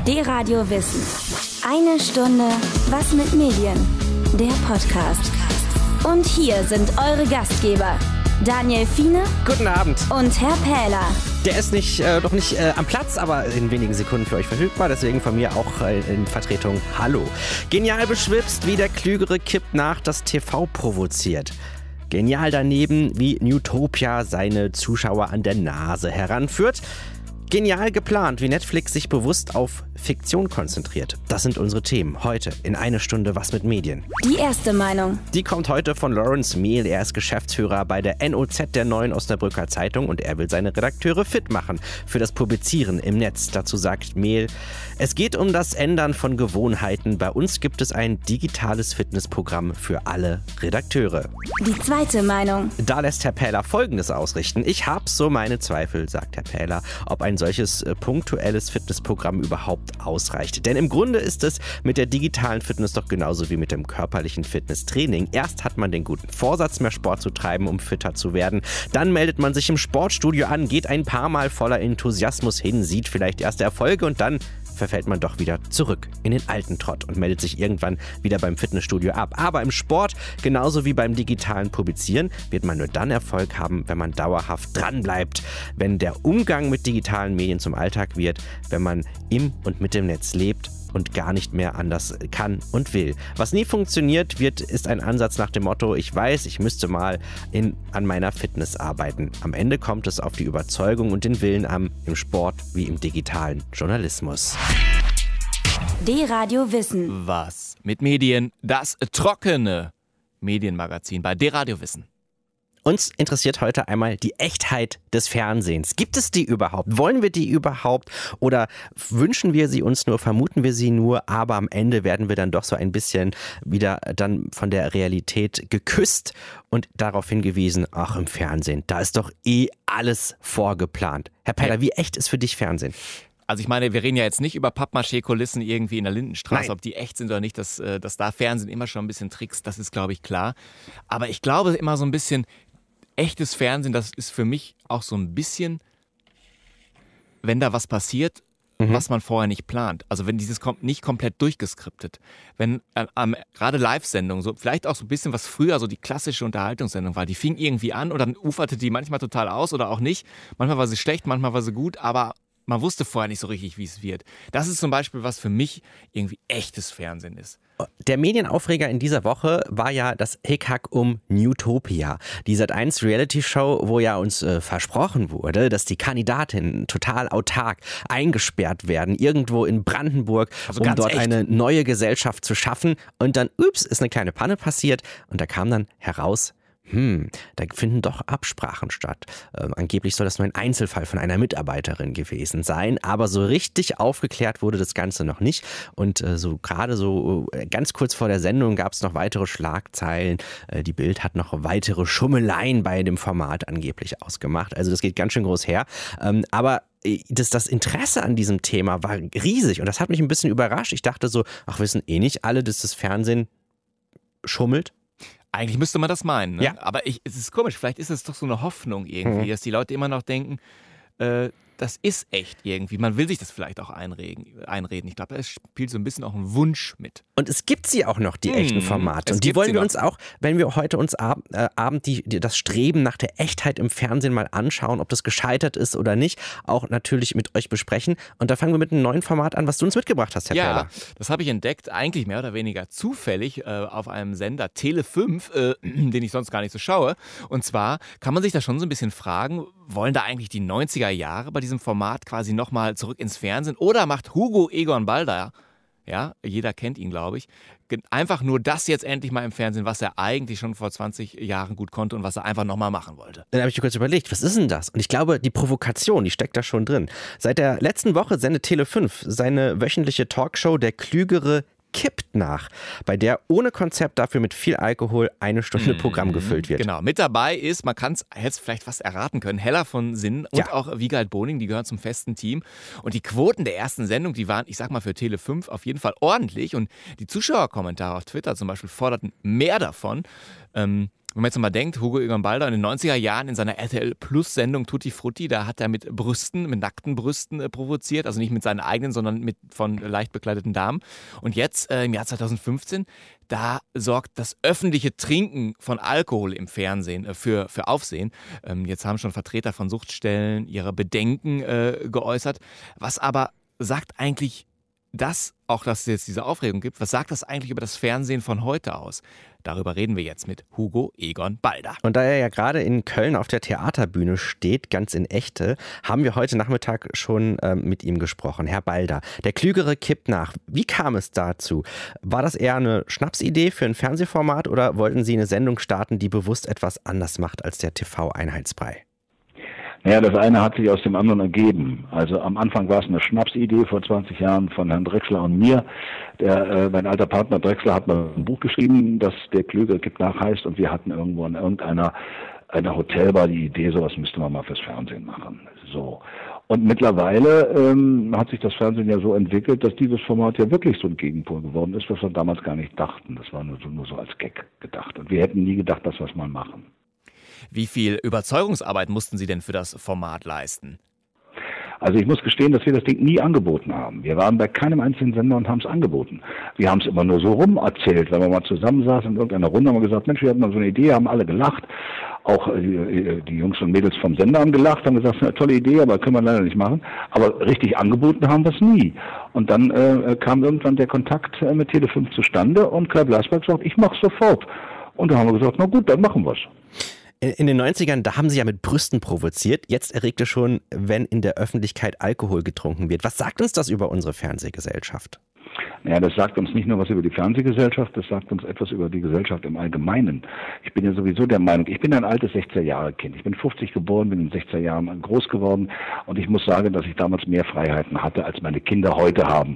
D-Radio Wissen. Eine Stunde Was mit Medien. Der Podcast. Und hier sind eure Gastgeber. Daniel Fiene. Guten Abend. Und Herr Pähler. Der ist noch nicht am Platz, aber in wenigen Sekunden für euch verfügbar. Deswegen von mir auch in Vertretung Hallo. Genial beschwipst, wie der Klügere kippt nach, das TV provoziert. Genial daneben, wie Newtopia seine Zuschauer an der Nase heranführt. Genial geplant, wie Netflix sich bewusst auf Fiktion konzentriert. Das sind unsere Themen heute in eine Stunde Was mit Medien. Die erste Meinung. Die kommt heute von Lawrence Mehl. Er ist Geschäftsführer bei der NOZ, der Neuen Osnabrücker Zeitung, und er will seine Redakteure fit machen für das Publizieren im Netz. Dazu sagt Mehl: Es geht um das Ändern von Gewohnheiten. Bei uns gibt es ein digitales Fitnessprogramm für alle Redakteure. Die zweite Meinung. Da lässt Herr Pähler Folgendes ausrichten: Ich habe so meine Zweifel, sagt Herr Pähler, ob ein solches punktuelles Fitnessprogramm überhaupt ausreicht. Denn im Grunde ist es mit der digitalen Fitness doch genauso wie mit dem körperlichen Fitnesstraining. Erst hat man den guten Vorsatz, mehr Sport zu treiben, um fitter zu werden. Dann meldet man sich im Sportstudio an, geht ein paar Mal voller Enthusiasmus hin, sieht vielleicht erste Erfolge und dann verfällt man doch wieder zurück in den alten Trott und meldet sich irgendwann wieder beim Fitnessstudio ab. Aber im Sport, genauso wie beim digitalen Publizieren, wird man nur dann Erfolg haben, wenn man dauerhaft dranbleibt. Wenn der Umgang mit digitalen Medien zum Alltag wird, wenn man im und mit dem Netz lebt und gar nicht mehr anders kann und will. Was nie funktioniert wird, ist ein Ansatz nach dem Motto: Ich weiß, ich müsste mal an meiner Fitness arbeiten. Am Ende kommt es auf die Überzeugung und den Willen an, im Sport wie im digitalen Journalismus. D-Radio Wissen. Was mit Medien? Das trockene Medienmagazin bei D-Radio Wissen. Uns interessiert heute einmal die Echtheit des Fernsehens. Gibt es die überhaupt? Wollen wir die überhaupt? Oder wünschen wir sie uns nur, vermuten wir sie nur, aber am Ende werden wir dann doch so ein bisschen wieder dann von der Realität geküsst und darauf hingewiesen: Ach, im Fernsehen, da ist doch alles vorgeplant. Herr Pähler, wie echt ist für dich Fernsehen? Also ich meine, wir reden ja jetzt nicht über Pappmaché-Kulissen irgendwie in der Lindenstraße, Nein. ob die echt sind oder nicht, dass da Fernsehen immer schon ein bisschen trickst, das ist, glaube ich, klar. Aber ich glaube immer so ein bisschen, echtes Fernsehen, das ist für mich auch so ein bisschen, wenn da was passiert, was man vorher nicht plant. Also wenn dieses kommt nicht komplett durchgeskriptet. Wenn gerade Live-Sendungen, so vielleicht auch so ein bisschen, was früher so die klassische Unterhaltungssendung war, die fing irgendwie an oder dann uferte die manchmal total aus oder auch nicht. Manchmal war sie schlecht, manchmal war sie gut, aber man wusste vorher nicht so richtig, wie es wird. Das ist zum Beispiel, was für mich irgendwie echtes Fernsehen ist. Der Medienaufreger in dieser Woche war ja das Hickhack um Newtopia. Die Sat.1 Reality-Show, wo ja uns versprochen wurde, dass die Kandidatinnen total autark eingesperrt werden, irgendwo in Brandenburg, also um dort echt eine neue Gesellschaft zu schaffen. Und dann, ist eine kleine Panne passiert und da kam dann heraus: Da finden doch Absprachen statt. Angeblich soll das nur ein Einzelfall von einer Mitarbeiterin gewesen sein, aber so richtig aufgeklärt wurde das Ganze noch nicht. Und ganz kurz vor der Sendung gab es noch weitere Schlagzeilen. Die Bild hat noch weitere Schummeleien bei dem Format angeblich ausgemacht. Also das geht ganz schön groß her. Aber das Interesse an diesem Thema war riesig und das hat mich ein bisschen überrascht. Ich dachte so, wissen nicht alle, dass das Fernsehen schummelt? Eigentlich müsste man das meinen, ne? Ja. Aber es ist komisch, vielleicht ist es doch so eine Hoffnung irgendwie, dass die Leute immer noch denken, das ist echt irgendwie. Man will sich das vielleicht auch einreden. Ich glaube, da spielt so ein bisschen auch ein Wunsch mit. Und es gibt sie auch noch, die echten Formate. Und die gibt wollen sie wir noch. uns auch, wenn wir heute uns Abend das Streben nach der Echtheit im Fernsehen mal anschauen, ob das gescheitert ist oder nicht, auch natürlich mit euch besprechen. Und da fangen wir mit einem neuen Format an, was du uns mitgebracht hast, Herr Pähler. Ja, das habe ich entdeckt, eigentlich mehr oder weniger zufällig auf einem Sender Tele5, den ich sonst gar nicht so schaue. Und zwar kann man sich da schon so ein bisschen fragen, wollen da eigentlich die 90er Jahre bei diesem Format quasi nochmal zurück ins Fernsehen? Oder macht Hugo Egon Balder, ja, jeder kennt ihn, glaube ich, einfach nur das jetzt endlich mal im Fernsehen, was er eigentlich schon vor 20 Jahren gut konnte und was er einfach nochmal machen wollte? Dann habe ich mir kurz überlegt, was ist denn das? Und ich glaube, die Provokation, die steckt da schon drin. Seit der letzten Woche sendet Tele5 seine wöchentliche Talkshow Der Klügere kippt nach, bei der ohne Konzept dafür mit viel Alkohol eine Stunde Programm gefüllt wird. Genau, mit dabei ist, man kann es jetzt vielleicht fast erraten können, Hella von Sinn und auch Wiegald Boning, die gehören zum festen Team. Und die Quoten der ersten Sendung, die waren, ich sag mal, für Tele5 auf jeden Fall ordentlich. Und die Zuschauerkommentare auf Twitter zum Beispiel forderten mehr davon. Wenn man jetzt mal denkt, Hugo Egon Balder in den 90er Jahren in seiner RTL-Plus-Sendung Tutti Frutti, da hat er mit nackten Brüsten provoziert, also nicht mit seinen eigenen, sondern von leicht bekleideten Damen. Und jetzt, im Jahr 2015, da sorgt das öffentliche Trinken von Alkohol im Fernsehen für Aufsehen. Jetzt haben schon Vertreter von Suchtstellen ihre Bedenken geäußert. Was aber sagt eigentlich das, auch dass es jetzt diese Aufregung gibt, was sagt das eigentlich über das Fernsehen von heute aus? Darüber reden wir jetzt mit Hugo Egon Balder. Und da er ja gerade in Köln auf der Theaterbühne steht, ganz in Echte, haben wir heute Nachmittag schon mit ihm gesprochen. Herr Balder, der Klügere kippt nach. Wie kam es dazu? War das eher eine Schnapsidee für ein Fernsehformat oder wollten Sie eine Sendung starten, die bewusst etwas anders macht als der TV-Einheitsbrei? Naja, das eine hat sich aus dem anderen ergeben. Also am Anfang war es eine Schnapsidee vor 20 Jahren von Herrn Drechsler und mir. Mein alter Partner Drechsler hat mal ein Buch geschrieben, das Der Klügere kippt nach heißt, und wir hatten irgendwo in einer Hotelbar die Idee, sowas müsste man mal fürs Fernsehen machen. So. Und mittlerweile hat sich das Fernsehen ja so entwickelt, dass dieses Format ja wirklich so ein Gegenpol geworden ist, was wir damals gar nicht dachten. Das war nur so als Gag gedacht. Und wir hätten nie gedacht, dass wir es mal machen. Wie viel Überzeugungsarbeit mussten Sie denn für das Format leisten? Also ich muss gestehen, dass wir das Ding nie angeboten haben. Wir waren bei keinem einzigen Sender und haben es angeboten. Wir haben es immer nur so rum erzählt. Wenn wir mal zusammensaßen in irgendeiner Runde, haben wir gesagt, Mensch, wir hatten mal so eine Idee, haben alle gelacht. Auch die Jungs und Mädels vom Sender haben gelacht, haben gesagt, eine tolle Idee, aber können wir leider nicht machen. Aber richtig angeboten haben wir es nie. Und dann kam irgendwann der Kontakt mit Tele5 zustande und Kai Blasberg sagt, ich mache sofort. Und da haben wir gesagt, na gut, dann machen wir es. In den 90ern, da haben Sie ja mit Brüsten provoziert. Jetzt erregt es schon, wenn in der Öffentlichkeit Alkohol getrunken wird. Was sagt uns das über unsere Fernsehgesellschaft? Naja, das sagt uns nicht nur was über die Fernsehgesellschaft, das sagt uns etwas über die Gesellschaft im Allgemeinen. Ich bin ja sowieso der Meinung, ich bin ein altes 60er-Jahre-Kind. Ich bin 50 geboren, bin in den 60er Jahren groß geworden und ich muss sagen, dass ich damals mehr Freiheiten hatte, als meine Kinder heute haben.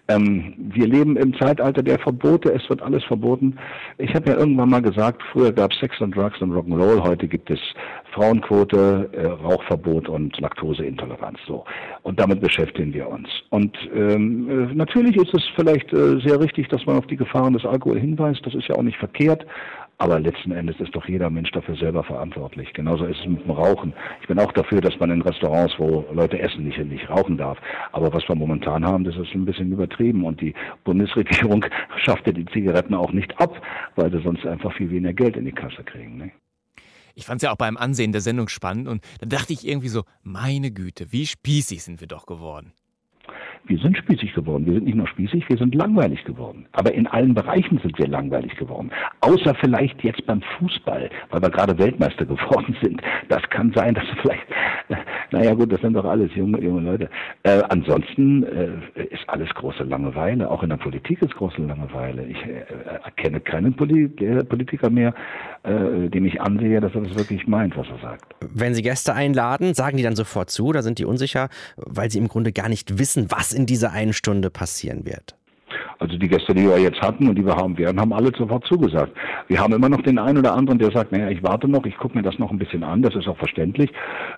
Wir leben im Zeitalter der Verbote, es wird alles verboten. Ich habe ja irgendwann mal gesagt, früher gab es Sex und Drugs und Rock'n'Roll, heute gibt es Frauenquote, Rauchverbot und Laktoseintoleranz. So. Und damit beschäftigen wir uns. Und natürlich ist es vielleicht sehr richtig, dass man auf die Gefahren des Alkohol hinweist, das ist ja auch nicht verkehrt. Aber letzten Endes ist doch jeder Mensch dafür selber verantwortlich. Genauso ist es mit dem Rauchen. Ich bin auch dafür, dass man in Restaurants, wo Leute essen, nicht rauchen darf. Aber was wir momentan haben, das ist ein bisschen übertrieben. Und die Bundesregierung schafft ja die Zigaretten auch nicht ab, weil sie sonst einfach viel weniger Geld in die Kasse kriegen. Ne? Ich fand es ja auch beim Ansehen der Sendung spannend. Und da dachte ich irgendwie so, meine Güte, wie spießig sind wir doch geworden. Wir sind spießig geworden. Wir sind nicht nur spießig, wir sind langweilig geworden. Aber in allen Bereichen sind wir langweilig geworden. Außer vielleicht jetzt beim Fußball, weil wir gerade Weltmeister geworden sind. Das kann sein, dass vielleicht, naja gut, das sind doch alles junge Leute. Ansonsten ist alles große Langeweile. Auch in der Politik ist große Langeweile. Ich erkenne keinen Politiker mehr, dem ich ansehe, dass er das wirklich meint, was er sagt. Wenn Sie Gäste einladen, sagen die dann sofort zu oder sind die unsicher, weil sie im Grunde gar nicht wissen, was in dieser einen Stunde passieren wird? Also die Gäste, die wir jetzt hatten und die wir haben werden, haben alle sofort zugesagt. Wir haben immer noch den einen oder anderen, der sagt, naja, ich warte noch, ich gucke mir das noch ein bisschen an, das ist auch verständlich.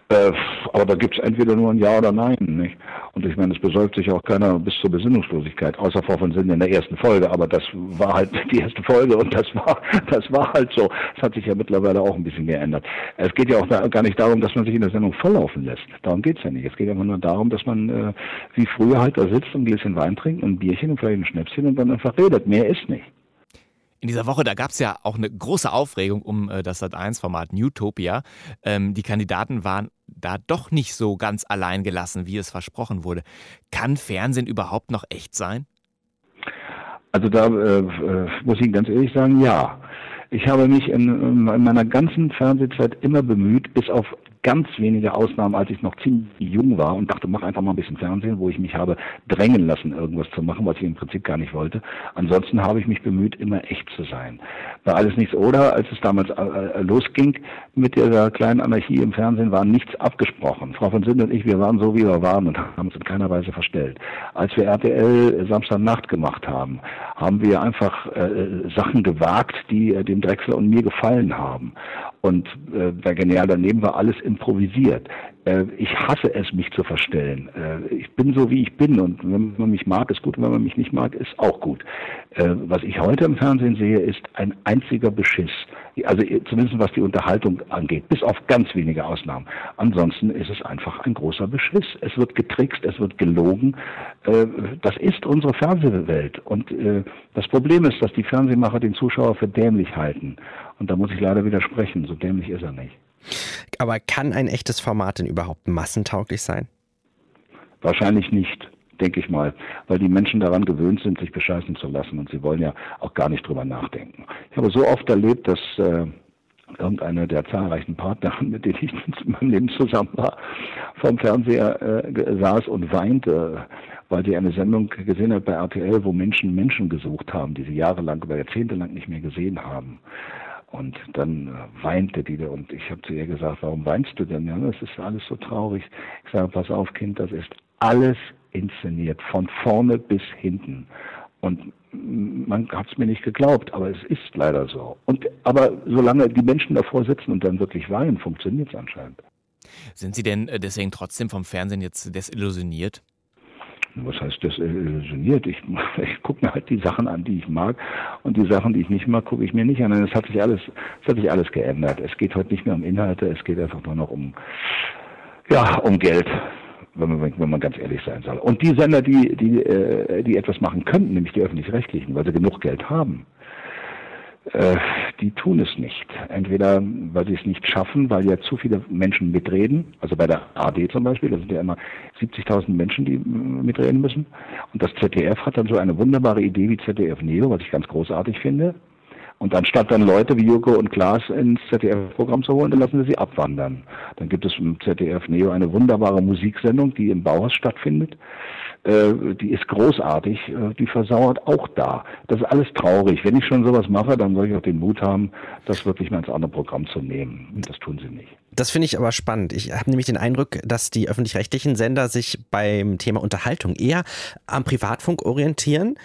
Aber da gibt es entweder nur ein Ja oder Nein. Nicht? Und ich meine, es besäuft sich auch keiner bis zur Besinnungslosigkeit, außer Frau von Sinnen in der ersten Folge. Aber das war halt die erste Folge und das war halt so. Das hat sich ja mittlerweile auch ein bisschen geändert. Es geht ja auch gar nicht darum, dass man sich in der Sendung volllaufen lässt. Darum geht es ja nicht. Es geht einfach nur darum, dass man wie früher halt da sitzt und ein Gläschen Wein trinkt und ein Bierchen und vielleicht ein Schnäpschen und dann einfach redet. Mehr ist nicht. In dieser Woche, da gab es ja auch eine große Aufregung um das Sat.1-Format Newtopia. Die Kandidaten waren da doch nicht so ganz allein gelassen, wie es versprochen wurde. Kann Fernsehen überhaupt noch echt sein? Also da muss ich ganz ehrlich sagen, ja. Ich habe mich in meiner ganzen Fernsehzeit immer bemüht, bis auf ganz wenige Ausnahmen, als ich noch ziemlich jung war und dachte, mach einfach mal ein bisschen Fernsehen, wo ich mich habe drängen lassen, irgendwas zu machen, was ich im Prinzip gar nicht wollte. Ansonsten habe ich mich bemüht, immer echt zu sein. War alles nichts oder, als es damals losging mit dieser kleinen Anarchie im Fernsehen, war nichts abgesprochen. Frau von Sind und ich, wir waren so, wie wir waren und haben uns in keiner Weise verstellt. Als wir RTL Samstagnacht gemacht haben, haben wir einfach Sachen gewagt, die dem Drechsler und mir gefallen haben. Und bei Genial daneben war alles immer improvisiert. Ich hasse es, mich zu verstellen. Ich bin so, wie ich bin, und wenn man mich mag, ist gut, und wenn man mich nicht mag, ist auch gut. Was ich heute im Fernsehen sehe, ist ein einziger Beschiss. Also zumindest was die Unterhaltung angeht, bis auf ganz wenige Ausnahmen. Ansonsten ist es einfach ein großer Beschiss. Es wird getrickst, es wird gelogen. Das ist unsere Fernsehwelt. Und das Problem ist, dass die Fernsehmacher den Zuschauer für dämlich halten. Und da muss ich leider widersprechen. So dämlich ist er nicht. Aber kann ein echtes Format denn überhaupt massentauglich sein? Wahrscheinlich nicht, denke ich mal, weil die Menschen daran gewöhnt sind, sich bescheißen zu lassen, und sie wollen ja auch gar nicht drüber nachdenken. Ich habe so oft erlebt, dass irgendeiner der zahlreichen Partner, mit denen ich in meinem Leben zusammen war, vorm Fernseher saß und weinte, weil sie eine Sendung gesehen hat bei RTL, wo Menschen gesucht haben, die sie jahrelang oder jahrzehntelang nicht mehr gesehen haben. Und dann weinte die, und ich habe zu ihr gesagt, warum weinst du denn? Ja, das ist alles so traurig. Ich sage, pass auf, Kind, das ist alles inszeniert, von vorne bis hinten. Und man hat es mir nicht geglaubt, aber es ist leider so. Aber solange die Menschen davor sitzen und dann wirklich weinen, funktioniert es anscheinend. Sind Sie denn deswegen trotzdem vom Fernsehen jetzt desillusioniert? Was heißt desillusioniert? Ich gucke mir halt die Sachen an, die ich mag, und die Sachen, die ich nicht mag, gucke ich mir nicht an. Es hat sich alles geändert. Es geht heute nicht mehr um Inhalte, es geht einfach nur noch um Geld, wenn man ganz ehrlich sein soll. Und die Sender, die etwas machen könnten, nämlich die Öffentlich-Rechtlichen, weil sie genug Geld haben, die tun es nicht. Entweder, weil sie es nicht schaffen, weil ja zu viele Menschen mitreden. Also bei der ARD zum Beispiel, da sind ja immer 70.000 Menschen, die mitreden müssen. Und das ZDF hat dann so eine wunderbare Idee wie ZDF Neo, was ich ganz großartig finde. Und anstatt dann Leute wie Joko und Klaas ins ZDF-Programm zu holen, dann lassen wir sie abwandern. Dann gibt es im ZDF Neo eine wunderbare Musiksendung, die im Bauhaus stattfindet. Die ist großartig, die versauert auch da. Das ist alles traurig. Wenn ich schon sowas mache, dann soll ich auch den Mut haben, das wirklich mal ins andere Programm zu nehmen. Und das tun sie nicht. Das finde ich aber spannend. Ich habe nämlich den Eindruck, dass die öffentlich-rechtlichen Sender sich beim Thema Unterhaltung eher am Privatfunk orientieren,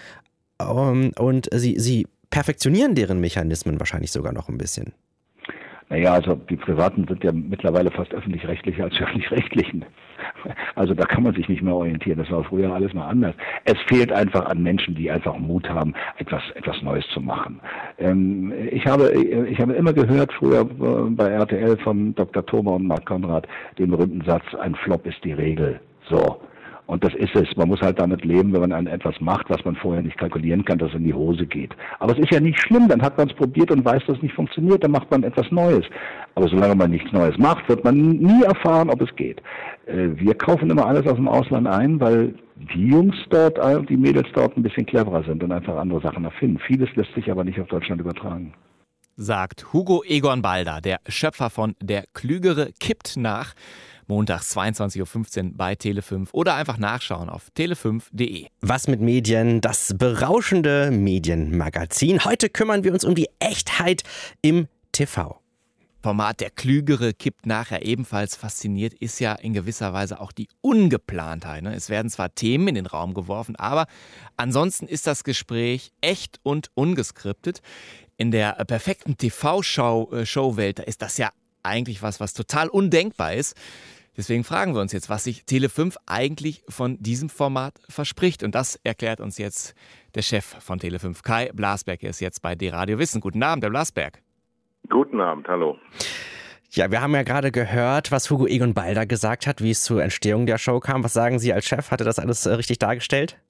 und sie perfektionieren deren Mechanismen wahrscheinlich sogar noch ein bisschen. Naja, also die Privaten sind ja mittlerweile fast öffentlich-rechtlicher als die öffentlich-rechtlichen. Also da kann man sich nicht mehr orientieren. Das war früher alles mal anders. Es fehlt einfach an Menschen, die einfach Mut haben, etwas Neues zu machen. Ich habe immer gehört, früher bei RTL von Dr. Thoma und Marc Konrad, den berühmten Satz, ein Flop ist die Regel. So. Und das ist es. Man muss halt damit leben, wenn man etwas macht, was man vorher nicht kalkulieren kann, dass es in die Hose geht. Aber es ist ja nicht schlimm, dann hat man es probiert und weiß, dass es nicht funktioniert, dann macht man etwas Neues. Aber solange man nichts Neues macht, wird man nie erfahren, ob es geht. Wir kaufen immer alles aus dem Ausland ein, weil die Jungs dort, die Mädels dort ein bisschen cleverer sind und einfach andere Sachen erfinden. Vieles lässt sich aber nicht auf Deutschland übertragen. Sagt Hugo Egon Balder, der Schöpfer von Der Klügere kippt nach. Montags 22.15 Uhr bei Tele5 oder einfach nachschauen auf tele5.de. Was mit Medien? Das berauschende Medienmagazin. Heute kümmern wir uns um die Echtheit im TV. Format Der Klügere kippt nachher ebenfalls fasziniert, ist ja in gewisser Weise auch die Ungeplantheit. Es werden zwar Themen in den Raum geworfen, aber ansonsten ist das Gespräch echt und ungeskriptet. In der perfekten TV-Show-Welt, da ist das ja eigentlich was total undenkbar ist. Deswegen fragen wir uns jetzt, was sich Tele5 eigentlich von diesem Format verspricht. Und das erklärt uns jetzt der Chef von Tele5, Kai Blasberg. Er ist jetzt bei D-Radio Wissen. Guten Abend, Herr Blasberg. Guten Abend, hallo. Ja, wir haben ja gerade gehört, was Hugo Egon Balder gesagt hat, wie es zur Entstehung der Show kam. Was sagen Sie als Chef? Hat er das alles richtig dargestellt?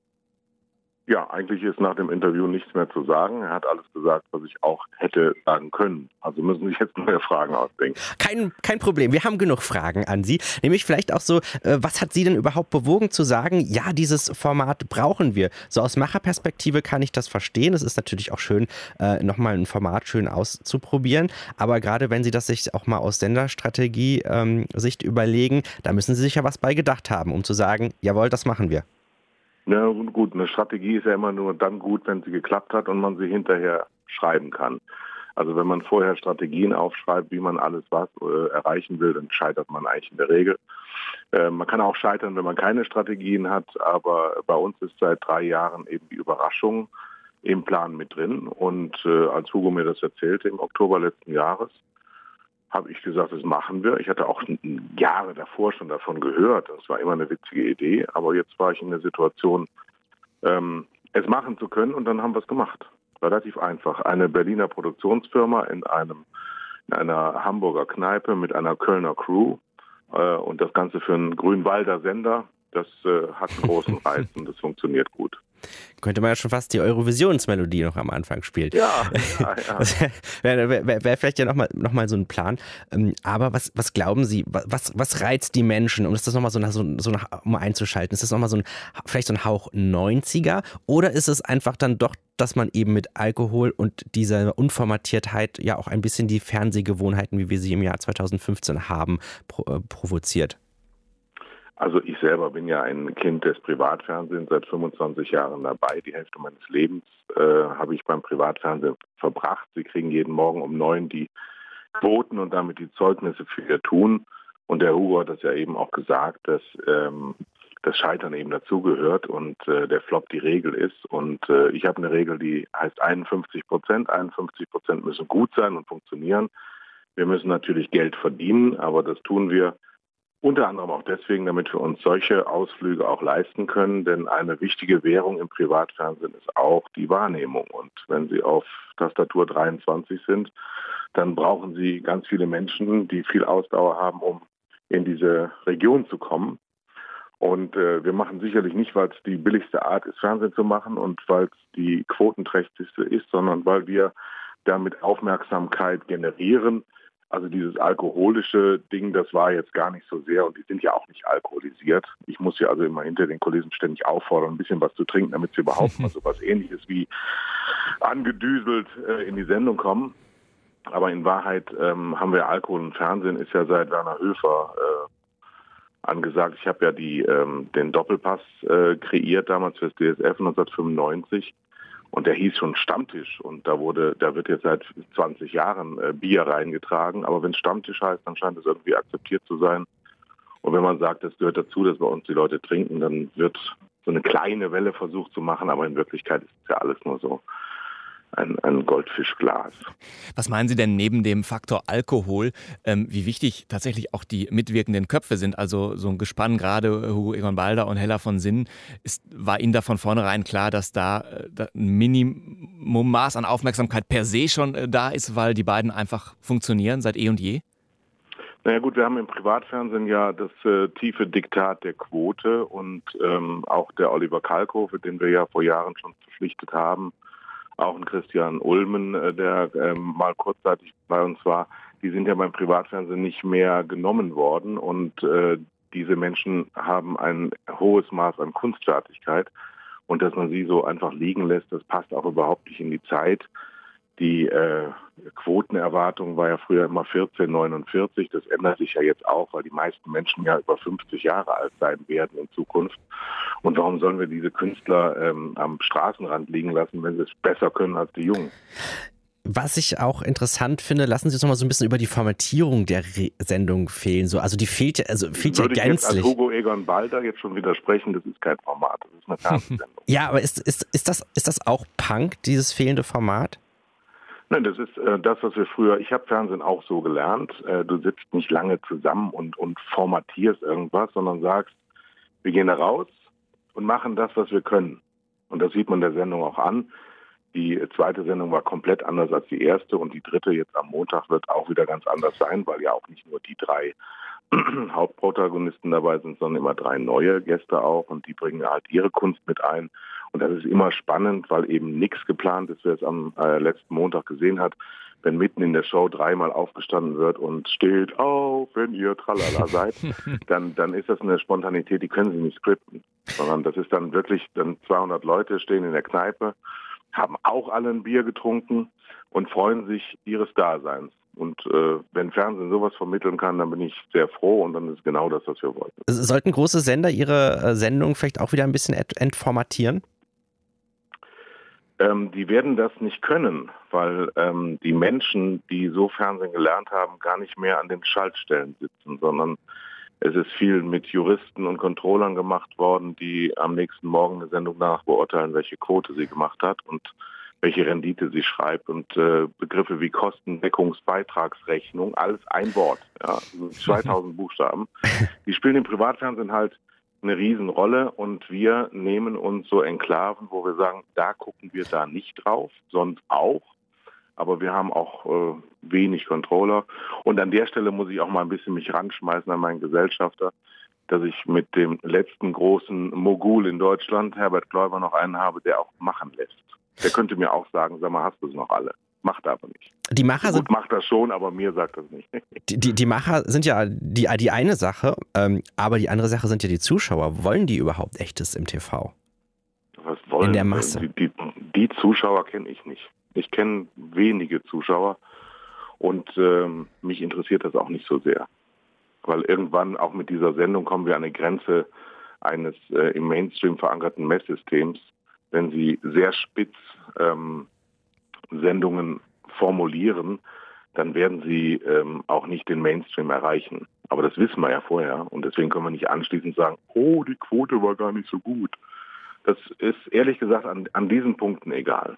Ja, eigentlich ist nach dem Interview nichts mehr zu sagen. Er hat alles gesagt, was ich auch hätte sagen können. Also müssen sich jetzt neue Fragen ausdenken. Kein Problem. Wir haben genug Fragen an Sie. Nämlich vielleicht auch so, was hat Sie denn überhaupt bewogen zu sagen, ja, dieses Format brauchen wir? So aus Macherperspektive kann ich das verstehen. Es ist natürlich auch schön, nochmal ein Format schön auszuprobieren. Aber gerade wenn Sie das sich auch mal aus Senderstrategie-Sicht überlegen, da müssen Sie sich ja was bei gedacht haben, um zu sagen, jawohl, das machen wir. Ja, gut, eine Strategie ist ja immer nur dann gut, wenn sie geklappt hat und man sie hinterher schreiben kann. Also wenn man vorher Strategien aufschreibt, wie man alles was erreichen will, dann scheitert man eigentlich in der Regel. Man kann auch scheitern, wenn man keine Strategien hat, aber bei uns ist seit 3 Jahren eben die Überraschung im Plan mit drin. Und als Hugo mir das erzählte im Oktober letzten Jahres, habe ich gesagt, das machen wir. Ich hatte auch Jahre davor schon davon gehört. Das war immer eine witzige Idee. Aber jetzt war ich in der Situation, es machen zu können, und dann haben wir es gemacht. Relativ einfach. Eine Berliner Produktionsfirma in einer Hamburger Kneipe mit einer Kölner Crew und das Ganze für einen Grünwalder Sender. Das hat einen großen Reiz und das funktioniert gut. Könnte man ja schon fast die Eurovisionsmelodie noch am Anfang spielen. Ja. Das wäre vielleicht ja noch mal so ein Plan. Aber was glauben Sie, was reizt die Menschen, um das nochmal um einzuschalten? Ist das nochmal vielleicht so ein Hauch 90er? Oder ist es einfach dann doch, dass man eben mit Alkohol und dieser Unformatiertheit ja auch ein bisschen die Fernsehgewohnheiten, wie wir sie im Jahr 2015 haben, provoziert? Also ich selber bin ja ein Kind des Privatfernsehens, seit 25 Jahren dabei. Die Hälfte meines Lebens habe ich beim Privatfernsehen verbracht. Sie kriegen jeden Morgen um 9 die Quoten und damit die Zeugnisse für ihr Tun. Und der Hugo hat das ja eben auch gesagt, dass das Scheitern eben dazugehört und der Flop die Regel ist. Und ich habe eine Regel, die heißt 51%. 51% müssen gut sein und funktionieren. Wir müssen natürlich Geld verdienen, aber das tun wir unter anderem auch deswegen, damit wir uns solche Ausflüge auch leisten können, denn eine wichtige Währung im Privatfernsehen ist auch die Wahrnehmung. Und wenn Sie auf Tastatur 23 sind, dann brauchen Sie ganz viele Menschen, die viel Ausdauer haben, um in diese Region zu kommen. Und wir machen sicherlich nicht, weil es die billigste Art ist, Fernsehen zu machen und weil es die quotenträchtigste ist, sondern weil wir damit Aufmerksamkeit generieren. Also dieses alkoholische Ding, das war jetzt gar nicht so sehr, und die sind ja auch nicht alkoholisiert. Ich muss ja also immer hinter den Kulissen ständig auffordern, ein bisschen was zu trinken, damit sie überhaupt mal so was Ähnliches wie angedüselt in die Sendung kommen. Aber in Wahrheit haben wir Alkohol und Fernsehen, ist ja seit Werner Höfer angesagt. Ich habe ja den Doppelpass kreiert damals fürs DSF 1995. Und der hieß schon Stammtisch, und da wird jetzt seit 20 Jahren Bier reingetragen. Aber wenn es Stammtisch heißt, dann scheint es irgendwie akzeptiert zu sein. Und wenn man sagt, es gehört dazu, dass bei uns die Leute trinken, dann wird so eine kleine Welle versucht zu machen. Aber in Wirklichkeit ist es ja alles nur so ein Goldfischglas. Was meinen Sie denn neben dem Faktor Alkohol, wie wichtig tatsächlich auch die mitwirkenden Köpfe sind? Also so ein Gespann, gerade Hugo Egon Balder und Hella von Sinnen, war Ihnen da von vornherein klar, dass da ein Minimummaß an Aufmerksamkeit per se schon da ist, weil die beiden einfach funktionieren seit eh und je? Naja gut, wir haben im Privatfernsehen ja das tiefe Diktat der Quote und auch der Oliver Kalkofe, den wir ja vor Jahren schon verpflichtet haben, auch ein Christian Ulmen, der mal kurzzeitig bei uns war, die sind ja beim Privatfernsehen nicht mehr genommen worden, und diese Menschen haben ein hohes Maß an Kunstfertigkeit, und dass man sie so einfach liegen lässt, das passt auch überhaupt nicht in die Zeit. Die Quotenerwartung war ja früher immer 14, 49. Das ändert sich ja jetzt auch, weil die meisten Menschen ja über 50 Jahre alt sein werden in Zukunft. Und warum sollen wir diese Künstler am Straßenrand liegen lassen, wenn sie es besser können als die Jungen? Was ich auch interessant finde, lassen Sie uns noch mal so ein bisschen über die Formatierung der Sendung fehlen. Also die fehlt ja gänzlich. Würde ich jetzt als Hugo Egon Balder jetzt schon widersprechen, das ist kein Format, das ist eine Fernsehsendung. Ja, aber ist das auch Punk, dieses fehlende Format? Nein, das ist das, was wir früher, ich habe Fernsehen auch so gelernt, du sitzt nicht lange zusammen und formatierst irgendwas, sondern sagst, wir gehen da raus und machen das, was wir können. Und das sieht man der Sendung auch an. Die zweite Sendung war komplett anders als die erste, und die dritte jetzt am Montag wird auch wieder ganz anders sein, weil ja auch nicht nur die 3 Hauptprotagonisten dabei sind, sondern immer 3 neue Gäste auch, und die bringen halt ihre Kunst mit ein. Und das ist immer spannend, weil eben nichts geplant ist, wer es am letzten Montag gesehen hat. Wenn mitten in der Show 3-mal aufgestanden wird und steht auf, wenn ihr tralala seid, dann ist das eine Spontanität, die können Sie nicht skripten. Sondern das ist dann wirklich, 200 Leute stehen in der Kneipe, haben auch alle ein Bier getrunken und freuen sich ihres Daseins. Und wenn Fernsehen sowas vermitteln kann, dann bin ich sehr froh, und dann ist genau das, was wir wollten. Sollten große Sender ihre Sendung vielleicht auch wieder ein bisschen entformatieren? Die werden das nicht können, weil die Menschen, die so Fernsehen gelernt haben, gar nicht mehr an den Schaltstellen sitzen, sondern es ist viel mit Juristen und Controllern gemacht worden, die am nächsten Morgen eine Sendung nachbeurteilen, welche Quote sie gemacht hat. Und welche Rendite sie schreibt und Begriffe wie Kostendeckungsbeitragsrechnung, alles ein Wort, ja, 2000 Buchstaben. Die spielen im Privatfernsehen halt eine Riesenrolle und wir nehmen uns so Enklaven, wo wir sagen, da gucken wir da nicht drauf, sonst auch. Aber wir haben auch wenig Controller. Und an der Stelle muss ich auch mal ein bisschen mich ranschmeißen an meinen Gesellschafter, dass ich mit dem letzten großen Mogul in Deutschland, Herbert Kläuber, noch einen habe, der auch machen lässt. Der könnte mir auch sagen, sag mal, hast du es noch alle? Macht er aber nicht. Die Macher Gut, macht das schon, aber mir sagt das nicht. Die Macher sind ja die eine Sache, aber die andere Sache sind ja die Zuschauer. Wollen die überhaupt Echtes im TV? Was wollen in der Masse? Die Zuschauer kenne ich nicht. Ich kenne wenige Zuschauer und mich interessiert das auch nicht so sehr. Weil irgendwann auch mit dieser Sendung kommen wir an eine Grenze eines im Mainstream verankerten Messsystems, wenn sie sehr spitz Sendungen formulieren, dann werden sie auch nicht den Mainstream erreichen. Aber das wissen wir ja vorher und deswegen können wir nicht anschließend sagen, oh, die Quote war gar nicht so gut. Das ist ehrlich gesagt an diesen Punkten egal.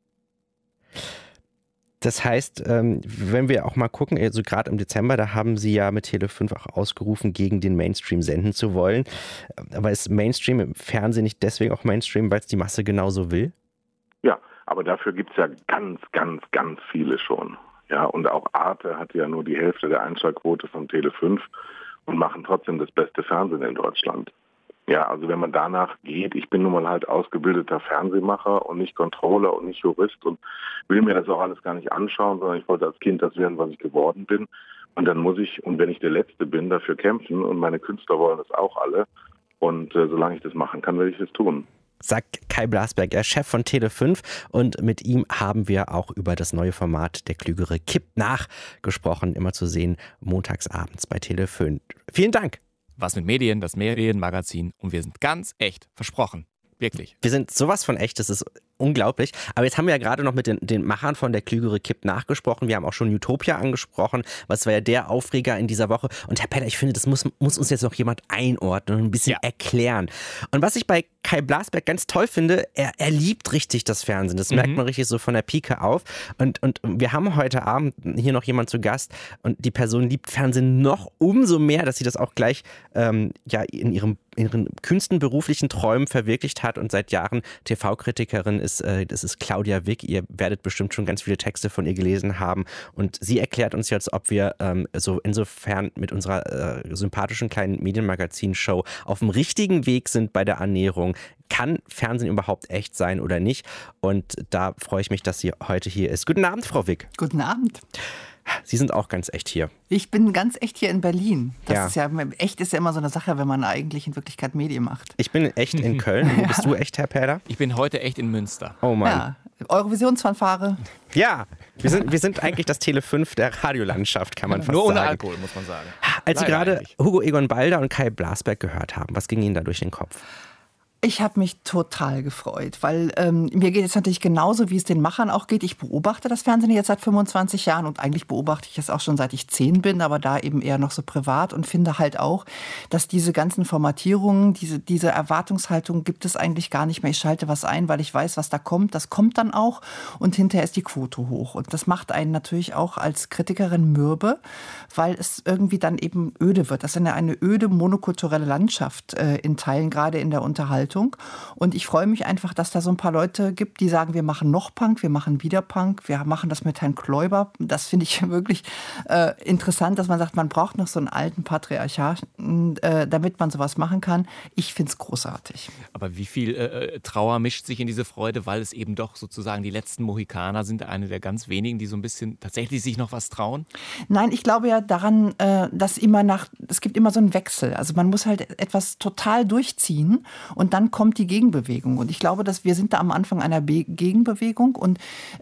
Das heißt, wenn wir auch mal gucken, also gerade im Dezember, da haben Sie ja mit Tele5 auch ausgerufen, gegen den Mainstream senden zu wollen. Aber ist Mainstream im Fernsehen nicht deswegen auch Mainstream, weil es die Masse genauso will? Ja, aber dafür gibt es ja ganz, ganz, ganz viele schon. Ja, und auch Arte hat ja nur die Hälfte der Einschaltquote von Tele5 und machen trotzdem das beste Fernsehen in Deutschland. Ja, also wenn man danach geht, ich bin nun mal halt ausgebildeter Fernsehmacher und nicht Controller und nicht Jurist und will mir das auch alles gar nicht anschauen, sondern ich wollte als Kind das werden, was ich geworden bin. Und dann muss ich, und wenn ich der Letzte bin, dafür kämpfen und meine Künstler wollen das auch alle. Und solange ich das machen kann, werde ich es tun. Sagt Kai Blasberg, er ist Chef von Tele5 und mit ihm haben wir auch über das neue Format Der Klügere kippt nach gesprochen, immer zu sehen montags abends bei Tele5. Vielen Dank. Was mit Medien, das Medienmagazin und wir sind ganz echt, versprochen. Wirklich. Wir sind sowas von echt, das ist unglaublich. Aber jetzt haben wir ja gerade noch mit den Machern von Der Klügere kippt nachgesprochen. Wir haben auch schon Utopia angesprochen. Was war ja der Aufreger in dieser Woche? Und Herr Peller, ich finde, das muss uns jetzt noch jemand einordnen und ein bisschen erklären. Und was ich bei Kai Blasberg ganz toll finde, er liebt richtig das Fernsehen. Das merkt man richtig so von der Pike auf. Und wir haben heute Abend hier noch jemand zu Gast und die Person liebt Fernsehen noch umso mehr, dass sie das auch gleich in ihren kühnsten beruflichen Träumen verwirklicht hat und seit Jahren TV-Kritikerin ist. Das ist Claudia Wick. Ihr werdet bestimmt schon ganz viele Texte von ihr gelesen haben. Und sie erklärt uns jetzt, ob wir so insofern mit unserer sympathischen kleinen Medienmagazin-Show auf dem richtigen Weg sind bei der Annäherung. Kann Fernsehen überhaupt echt sein oder nicht? Und da freue ich mich, dass sie heute hier ist. Guten Abend, Frau Wick. Guten Abend. Sie sind auch ganz echt hier. Ich bin ganz echt hier in Berlin. Echt ist ja immer so eine Sache, wenn man eigentlich in Wirklichkeit Medien macht. Ich bin echt in Köln. Wo bist du echt, Herr Perler? Ich bin heute echt in Münster. Oh Mann. Ja. Eurovisionsfanfare. Ja, wir sind eigentlich das Tele5 der Radiolandschaft, kann man fast sagen. Nur ohne Alkohol, muss man sagen. Als Sie gerade Hugo Egon Balder und Kai Blasberg gehört haben, was ging Ihnen da durch den Kopf? Ich habe mich total gefreut, weil mir geht es natürlich genauso, wie es den Machern auch geht. Ich beobachte das Fernsehen jetzt seit 25 Jahren und eigentlich beobachte ich es auch schon seit ich 10 bin, aber da eben eher noch so privat und finde halt auch, dass diese ganzen Formatierungen, diese Erwartungshaltung gibt es eigentlich gar nicht mehr. Ich schalte was ein, weil ich weiß, was da kommt. Das kommt dann auch und hinterher ist die Quote hoch. Und das macht einen natürlich auch als Kritikerin mürbe, weil es irgendwie dann eben öde wird. Das ist eine öde monokulturelle Landschaft in Teilen, gerade in der Unterhaltung. Und ich freue mich einfach, dass da so ein paar Leute gibt, die sagen, wir machen noch Punk, wir machen wieder Punk, wir machen das mit Herrn Kläuber. Das finde ich wirklich interessant, dass man sagt, man braucht noch so einen alten Patriarchaten, damit man sowas machen kann. Ich finde es großartig. Aber wie viel Trauer mischt sich in diese Freude, weil es eben doch sozusagen die letzten Mohikaner sind, eine der ganz wenigen, die so ein bisschen tatsächlich sich noch was trauen? Nein, ich glaube ja daran, dass es gibt immer so einen Wechsel. Also man muss halt etwas total durchziehen und dann kommt die Gegenbewegung. Und ich glaube, dass wir sind da am Anfang einer Gegenbewegung. Und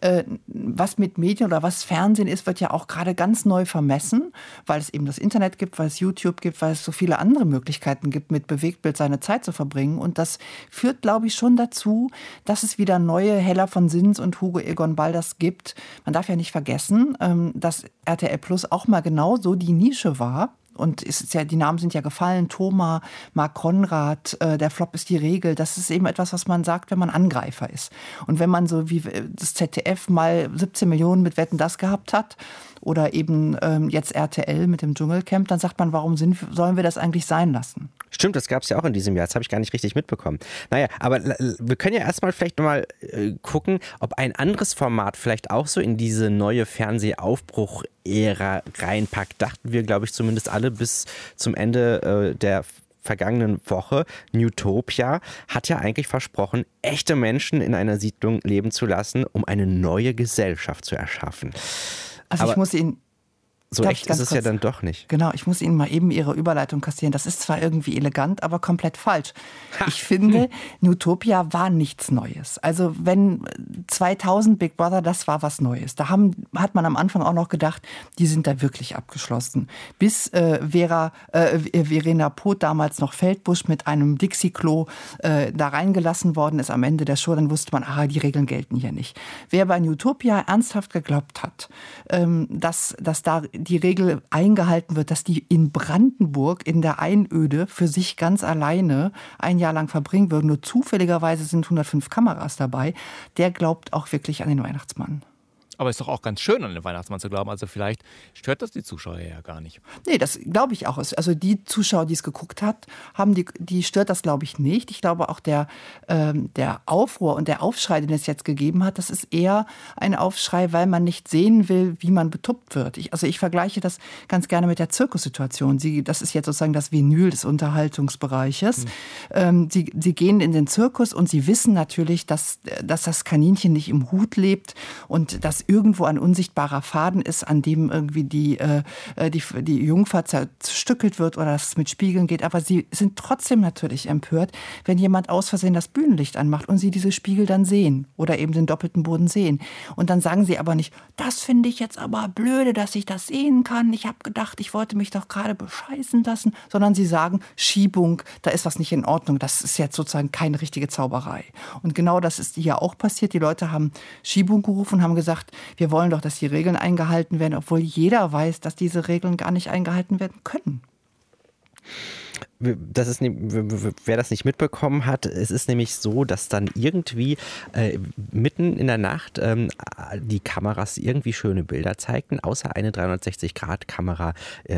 was mit Medien oder was Fernsehen ist, wird ja auch gerade ganz neu vermessen, weil es eben das Internet gibt, weil es YouTube gibt, weil es so viele andere Möglichkeiten gibt, mit Bewegtbild seine Zeit zu verbringen. Und das führt, glaube ich, schon dazu, dass es wieder neue Hella von Sins und Hugo Egon Balders gibt. Man darf ja nicht vergessen, dass RTL Plus auch mal genauso die Nische war, Und es ist ja, die Namen sind ja gefallen, Thoma, Marc Konrad, der Flop ist die Regel. Das ist eben etwas, was man sagt, wenn man Angreifer ist. Und wenn man so wie das ZDF mal 17 Millionen mit Wetten, das gehabt hat oder eben jetzt RTL mit dem Dschungelcamp, dann sagt man, warum sollen wir das eigentlich sein lassen? Stimmt, das gab es ja auch in diesem Jahr. Das habe ich gar nicht richtig mitbekommen. Naja, aber wir können ja erstmal vielleicht nochmal gucken, ob ein anderes Format vielleicht auch so in diese neue Fernsehaufbruch-Ära reinpackt. Dachten wir, glaube ich, zumindest alle bis zum Ende der vergangenen Woche. Newtopia hat ja eigentlich versprochen, echte Menschen in einer Siedlung leben zu lassen, um eine neue Gesellschaft zu erschaffen. Also ich muss Ihnen... So echt ist es ja dann doch nicht. Genau, ich muss Ihnen mal eben Ihre Überleitung kassieren. Das ist zwar irgendwie elegant, aber komplett falsch. Ich finde, Newtopia war nichts Neues. Also wenn 2000 Big Brother, das war was Neues. Da hat man am Anfang auch noch gedacht, die sind da wirklich abgeschlossen. Bis Verena Poth, damals noch Feldbusch, mit einem Dixie-Klo da reingelassen worden ist am Ende der Show, dann wusste man, die Regeln gelten hier nicht. Wer bei Newtopia ernsthaft geglaubt hat, dass da die Regel eingehalten wird, dass die in Brandenburg in der Einöde für sich ganz alleine ein Jahr lang verbringen würden. Nur zufälligerweise sind 105 Kameras dabei. Der glaubt auch wirklich an den Weihnachtsmann. Aber es ist doch auch ganz schön, an den Weihnachtsmann zu glauben. Also vielleicht stört das die Zuschauer ja gar nicht. Nee, das glaube ich auch. Also die Zuschauer, die es geguckt haben, die stört das, glaube ich, nicht. Ich glaube auch der Aufruhr und der Aufschrei, den es jetzt gegeben hat, das ist eher ein Aufschrei, weil man nicht sehen will, wie man betuppt wird. Ich vergleiche das ganz gerne mit der Zirkussituation. Das ist jetzt sozusagen das Vinyl des Unterhaltungsbereiches. Sie gehen in den Zirkus und sie wissen natürlich, dass das Kaninchen nicht im Hut lebt und dass irgendwo ein unsichtbarer Faden ist, an dem irgendwie die Jungfer zerstückelt wird oder dass es mit Spiegeln geht. Aber sie sind trotzdem natürlich empört, wenn jemand aus Versehen das Bühnenlicht anmacht und sie diese Spiegel dann sehen oder eben den doppelten Boden sehen. Und dann sagen sie aber nicht, das finde ich jetzt aber blöde, dass ich das sehen kann. Ich habe gedacht, ich wollte mich doch gerade bescheißen lassen. Sondern sie sagen, Schiebung, da ist was nicht in Ordnung. Das ist jetzt sozusagen keine richtige Zauberei. Und genau das ist hier auch passiert. Die Leute haben Schiebung gerufen und haben gesagt, wir wollen doch, dass die Regeln eingehalten werden, obwohl jeder weiß, dass diese Regeln gar nicht eingehalten werden können. Wer das nicht mitbekommen hat, es ist nämlich so, dass dann irgendwie mitten in der Nacht die Kameras irgendwie schöne Bilder zeigten, außer eine 360-Grad-Kamera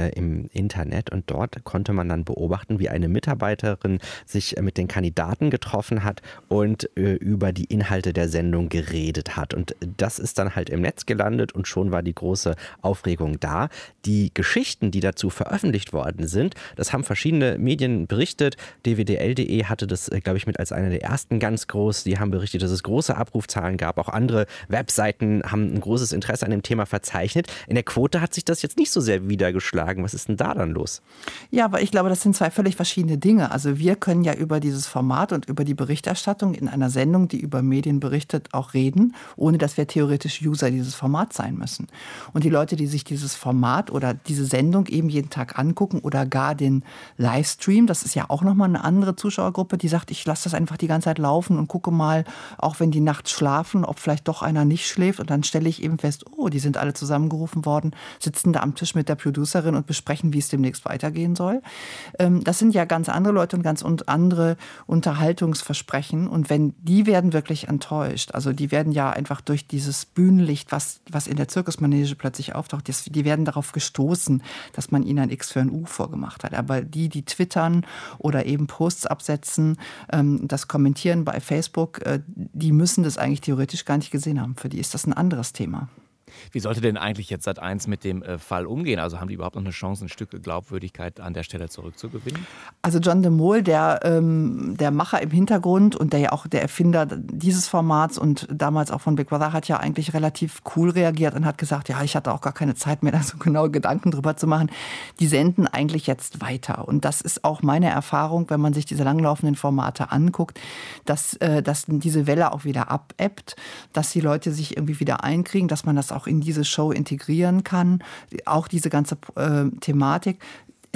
im Internet. Und dort konnte man dann beobachten, wie eine Mitarbeiterin sich mit den Kandidaten getroffen hat und über die Inhalte der Sendung geredet hat. Und das ist dann halt im Netz gelandet und schon war die große Aufregung da. Die Geschichten, die dazu veröffentlicht worden sind, das haben verschiedene Medien berichtet. dwdl.de hatte das, glaube ich, mit als eine der ersten ganz groß. Die haben berichtet, dass es große Abrufzahlen gab. Auch andere Webseiten haben ein großes Interesse an dem Thema verzeichnet. In der Quote hat sich das jetzt nicht so sehr widergeschlagen. Was ist denn da dann los? Ja, aber ich glaube, das sind zwei völlig verschiedene Dinge. Also wir können ja über dieses Format und über die Berichterstattung in einer Sendung, die über Medien berichtet, auch reden, ohne dass wir theoretisch User dieses Formats sein müssen. Und die Leute, die sich dieses Format oder diese Sendung eben jeden Tag angucken oder gar den Livestream, das ist ja auch nochmal eine andere Zuschauergruppe, die sagt, ich lasse das einfach die ganze Zeit laufen und gucke mal, auch wenn die nachts schlafen, ob vielleicht doch einer nicht schläft. Und dann stelle ich eben fest, die sind alle zusammengerufen worden, sitzen da am Tisch mit der Producerin und besprechen, wie es demnächst weitergehen soll. Das sind ja ganz andere Leute und ganz andere Unterhaltungsversprechen. Und die werden wirklich enttäuscht, also die werden ja einfach durch dieses Bühnenlicht, was in der Zirkusmanege plötzlich auftaucht, die werden darauf gestoßen, dass man ihnen ein X für ein U vorgemacht hat. Aber die twittern oder eben Posts absetzen, das kommentieren bei Facebook, die müssen das eigentlich theoretisch gar nicht gesehen haben. Für die ist das ein anderes Thema. Wie sollte denn eigentlich jetzt Sat.1 mit dem Fall umgehen? Also haben die überhaupt noch eine Chance, ein Stück Glaubwürdigkeit an der Stelle zurückzugewinnen? Also John de Mol, der Macher im Hintergrund und der ja auch der Erfinder dieses Formats und damals auch von Big Brother, hat ja eigentlich relativ cool reagiert und hat gesagt, ja, ich hatte auch gar keine Zeit mehr, da so genaue Gedanken drüber zu machen. Die senden eigentlich jetzt weiter. Und das ist auch meine Erfahrung, wenn man sich diese langlaufenden Formate anguckt, dass diese Welle auch wieder abebbt, dass die Leute sich irgendwie wieder einkriegen, dass man das auch in diese Show integrieren kann, auch diese ganze Thematik.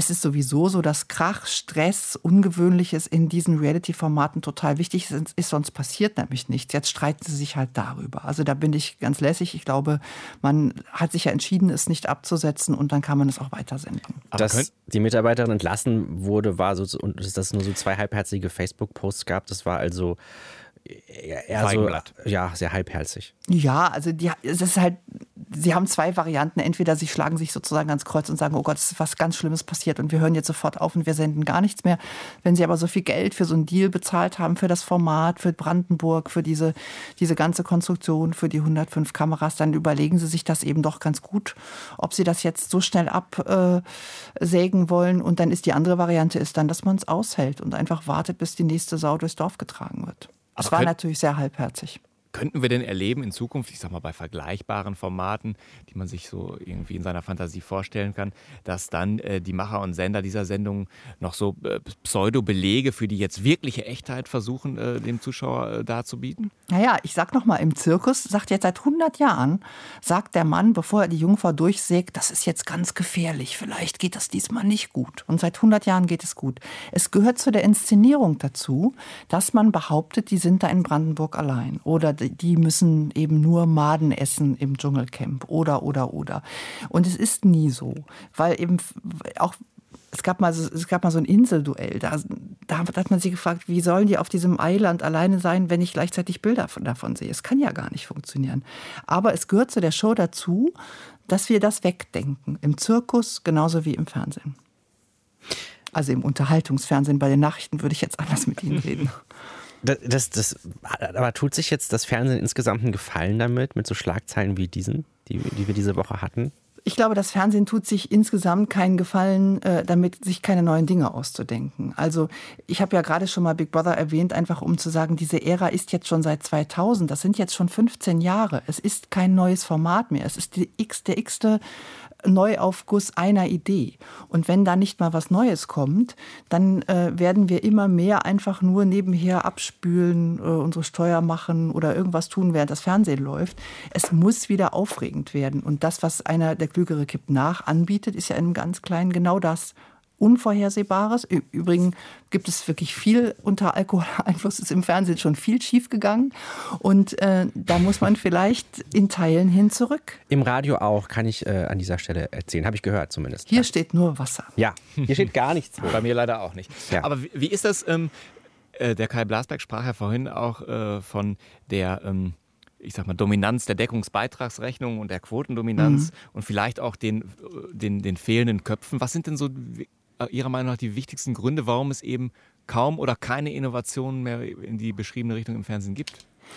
es ist sowieso so, dass Krach, Stress, Ungewöhnliches in diesen Reality-Formaten total wichtig ist, sonst passiert nämlich nichts. Jetzt streiten sie sich halt darüber. Also da bin ich ganz lässig. Ich glaube, man hat sich ja entschieden, es nicht abzusetzen und dann kann man es auch weitersenden. Dass die Mitarbeiterin entlassen wurde, war so, und dass es nur so 2 halbherzige Facebook-Posts gab, das war also eher so, ja, sehr halbherzig. Ja, also es ist halt, sie haben 2 Varianten. Entweder sie schlagen sich sozusagen ans Kreuz und sagen, oh Gott, es ist was ganz Schlimmes passiert und wir hören jetzt sofort auf und wir senden gar nichts mehr. Wenn sie aber so viel Geld für so einen Deal bezahlt haben, für das Format, für Brandenburg, für diese ganze Konstruktion, für die 105 Kameras, dann überlegen sie sich das eben doch ganz gut, ob sie das jetzt so schnell absägen wollen. Und dann ist die andere Variante, dass man es aushält und einfach wartet, bis die nächste Sau durchs Dorf getragen wird. Das war natürlich sehr halbherzig. Könnten wir denn erleben in Zukunft, ich sag mal bei vergleichbaren Formaten, die man sich so irgendwie in seiner Fantasie vorstellen kann, dass dann die Macher und Sender dieser Sendung noch so Pseudo-Belege für die jetzt wirkliche Echtheit versuchen, dem Zuschauer darzubieten? Naja, ich sag noch mal, im Zirkus sagt jetzt seit 100 Jahren, sagt der Mann, bevor er die Jungfrau durchsägt, das ist jetzt ganz gefährlich, vielleicht geht das diesmal nicht gut. Und seit 100 Jahren geht es gut. Es gehört zu der Inszenierung dazu, dass man behauptet, die sind da in Brandenburg allein oder die müssen eben nur Maden essen im Dschungelcamp oder. Und es ist nie so, weil eben auch es gab mal so ein Inselduell, da hat man sich gefragt, wie sollen die auf diesem Eiland alleine sein, wenn ich gleichzeitig Bilder davon sehe. Es kann ja gar nicht funktionieren. Aber es gehört zu der Show dazu, dass wir das wegdenken, im Zirkus genauso wie im Fernsehen. Also im Unterhaltungsfernsehen, bei den Nachrichten würde ich jetzt anders mit Ihnen reden. Aber tut sich jetzt das Fernsehen insgesamt einen Gefallen damit, mit so Schlagzeilen wie diesen, die wir diese Woche hatten? Ich glaube, das Fernsehen tut sich insgesamt keinen Gefallen, damit sich keine neuen Dinge auszudenken. Also ich habe ja gerade schon mal Big Brother erwähnt, einfach um zu sagen, diese Ära ist jetzt schon seit 2000. Das sind jetzt schon 15 Jahre. Es ist kein neues Format mehr. Es ist der x-te Neuaufguss einer Idee. Und wenn da nicht mal was Neues kommt, dann werden wir immer mehr einfach nur nebenher abspülen, unsere Steuer machen oder irgendwas tun, während das Fernsehen läuft. Es muss wieder aufregend werden. Und das, was einer, der Klügere kippt nach, anbietet, ist ja im ganz Kleinen genau das. Unvorhersehbares. Übrigens gibt es wirklich viel unter Alkoholeinfluss, ist im Fernsehen schon viel schief gegangen. Und da muss man vielleicht in Teilen hin zurück. Im Radio auch, kann ich an dieser Stelle erzählen. Habe ich gehört zumindest. Hier steht nur Wasser. Ja, hier steht gar nichts. Bei mir leider auch nicht. Ja. Aber wie ist das? Der Kai Blasberg sprach ja vorhin auch von der ich sag mal, Dominanz der Deckungsbeitragsrechnung und der Quotendominanz und vielleicht auch den fehlenden Köpfen. Was sind denn so Ihrer Meinung nach die wichtigsten Gründe, warum es eben kaum oder keine Innovationen mehr in die beschriebene Richtung im Fernsehen gibt?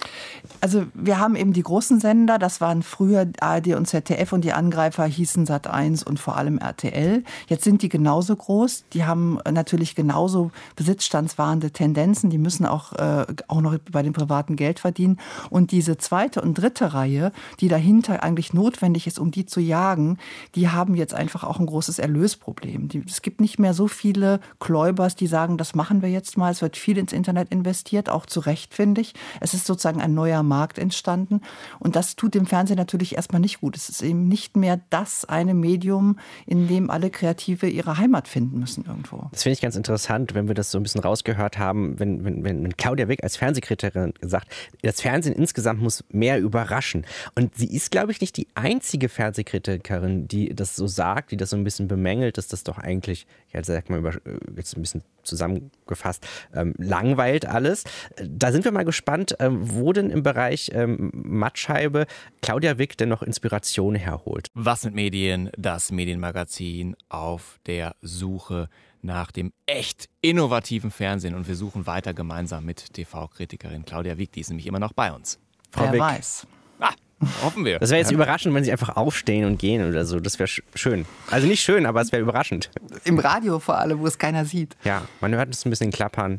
Also wir haben eben die großen Sender, das waren früher ARD und ZDF und die Angreifer hießen Sat.1 und vor allem RTL. Jetzt sind die genauso groß, die haben natürlich genauso besitzstandswahrende Tendenzen, die müssen auch noch bei den Privaten Geld verdienen. Und diese zweite und dritte Reihe, die dahinter eigentlich notwendig ist, um die zu jagen, die haben jetzt einfach auch ein großes Erlösproblem. Es gibt nicht mehr so viele Gläubers, die sagen, das machen wir jetzt mal. Es wird viel ins Internet investiert, auch zu Recht, finde ich. Es ist sozusagen ein neuer Markt entstanden. Und das tut dem Fernsehen natürlich erstmal nicht gut. Es ist eben nicht mehr das eine Medium, in dem alle Kreative ihre Heimat finden müssen irgendwo. Das finde ich ganz interessant, wenn wir das so ein bisschen rausgehört haben, wenn Claudia Wick als Fernsehkritikerin sagt, das Fernsehen insgesamt muss mehr überraschen. Und sie ist, glaube ich, nicht die einzige Fernsehkritikerin, die das so sagt, die das so ein bisschen bemängelt, dass das doch eigentlich, ja, sag mal, jetzt ein bisschen zusammengefasst, langweilt alles. Da sind wir mal gespannt, wo denn im Bereich Mattscheibe Claudia Wick denn noch Inspiration herholt. Was mit Medien? Das Medienmagazin auf der Suche nach dem echt innovativen Fernsehen. Und wir suchen weiter gemeinsam mit TV-Kritikerin Claudia Wick. Die ist nämlich immer noch bei uns. Frau Wick. Weiß. Hoffen wir. Das wäre jetzt überraschend, wenn sie einfach aufstehen und gehen oder so. Das wäre schön. Also nicht schön, aber es wäre überraschend. Im Radio vor allem, wo es keiner sieht. Ja, man hört es ein bisschen klappern.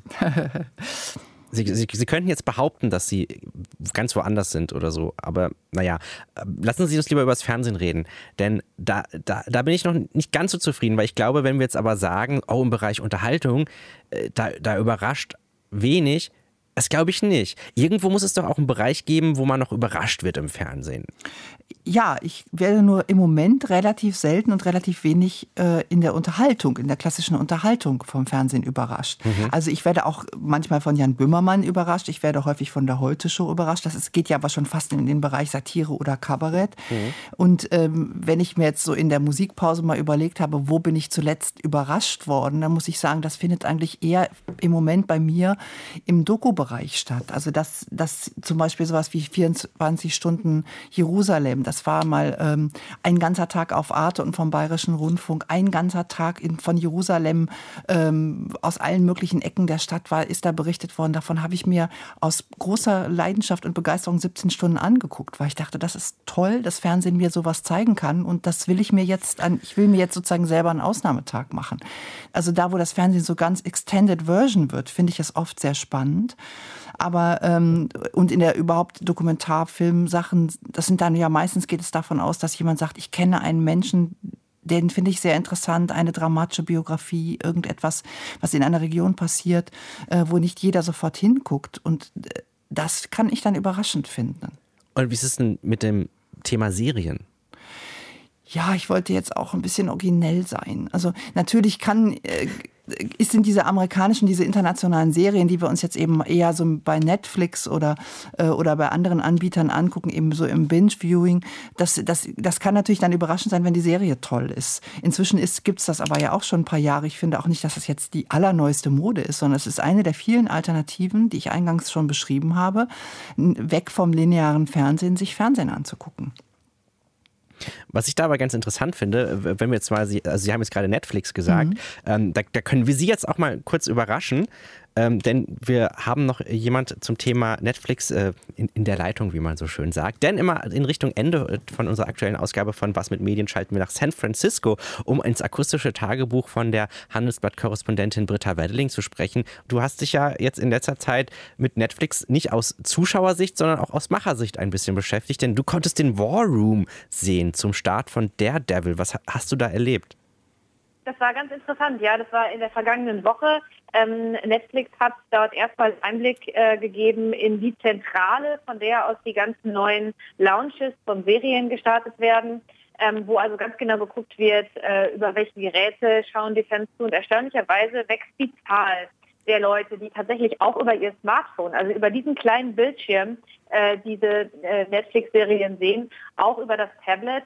Sie könnten jetzt behaupten, dass Sie ganz woanders sind oder so. Aber naja, lassen Sie uns lieber über das Fernsehen reden. Denn da bin ich noch nicht ganz so zufrieden. Weil ich glaube, wenn wir jetzt aber sagen, oh, im Bereich Unterhaltung, da überrascht wenig. Das glaube ich nicht. Irgendwo muss es doch auch einen Bereich geben, wo man noch überrascht wird im Fernsehen. Ja, ich werde nur im Moment relativ selten und relativ wenig in der Unterhaltung, in der klassischen Unterhaltung vom Fernsehen überrascht. Also ich werde auch manchmal von Jan Böhmermann überrascht, ich werde häufig von der Heute-Show überrascht. Geht ja aber schon fast in den Bereich Satire oder Kabarett. Und wenn ich mir jetzt so in der Musikpause mal überlegt habe, wo bin ich zuletzt überrascht worden, dann muss ich sagen, das findet eigentlich eher im Moment bei mir im Doku-Bereich statt. Also dass zum Beispiel sowas wie 24 Stunden Jerusalem, das war mal ein ganzer Tag auf Arte und vom Bayerischen Rundfunk, ein ganzer Tag von Jerusalem aus allen möglichen Ecken der Stadt ist da berichtet worden. Davon habe ich mir aus großer Leidenschaft und Begeisterung 17 Stunden angeguckt, weil ich dachte, das ist toll, dass Fernsehen mir sowas zeigen kann und das will ich mir jetzt sozusagen selber einen Ausnahmetag machen. Also da, wo das Fernsehen so ganz Extended Version wird, finde ich es oft sehr spannend. Aber und in der überhaupt Dokumentarfilm-Sachen, das sind dann ja meistens geht es davon aus, dass jemand sagt, ich kenne einen Menschen, den finde ich sehr interessant, eine dramatische Biografie, irgendetwas, was in einer Region passiert, wo nicht jeder sofort hinguckt. Und das kann ich dann überraschend finden. Und wie ist es denn mit dem Thema Serien? Ja, ich wollte jetzt auch ein bisschen originell sein. Also natürlich sind diese amerikanischen, diese internationalen Serien, die wir uns jetzt eben eher so bei Netflix oder bei anderen Anbietern angucken, eben so im Binge-Viewing, das kann natürlich dann überraschend sein, wenn die Serie toll ist. Inzwischen gibt's das aber ja auch schon ein paar Jahre. Ich finde auch nicht, dass das jetzt die allerneueste Mode ist, sondern es ist eine der vielen Alternativen, die ich eingangs schon beschrieben habe, weg vom linearen Fernsehen, sich Fernsehen anzugucken. Was ich da aber ganz interessant finde, wenn wir jetzt mal, also Sie haben jetzt gerade Netflix gesagt, da können wir Sie jetzt auch mal kurz überraschen, denn wir haben noch jemand zum Thema Netflix in der Leitung, wie man so schön sagt. Denn immer in Richtung Ende von unserer aktuellen Ausgabe von Was mit Medien schalten wir nach San Francisco, um ins akustische Tagebuch von der Handelsblatt-Korrespondentin Britta Wedeling zu sprechen. Du hast dich ja jetzt in letzter Zeit mit Netflix nicht aus Zuschauersicht, sondern auch aus Machersicht ein bisschen beschäftigt, denn du konntest den War Room sehen zum Start von Daredevil. Was hast du da erlebt? Das war ganz interessant, ja. Das war in der vergangenen Woche. Netflix hat dort erstmal Einblick gegeben in die Zentrale, von der aus die ganzen neuen Launches von Serien gestartet werden, wo also ganz genau geguckt wird, über welche Geräte schauen die Fans zu. Und erstaunlicherweise wächst die Zahl der Leute, die tatsächlich auch über ihr Smartphone, also über diesen kleinen Bildschirm, diese Netflix-Serien sehen, auch über das Tablet.